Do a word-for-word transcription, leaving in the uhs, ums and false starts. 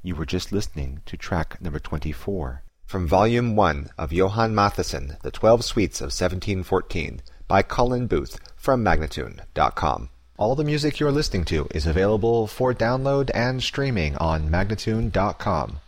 You were just listening to track number twenty-four. From Volume one of Johann Mattheson, The Twelve Suites of seventeen fourteen, by Colin Booth, from Magnatune dot com. All the music you're listening to is available for download and streaming on Magnatune dot com.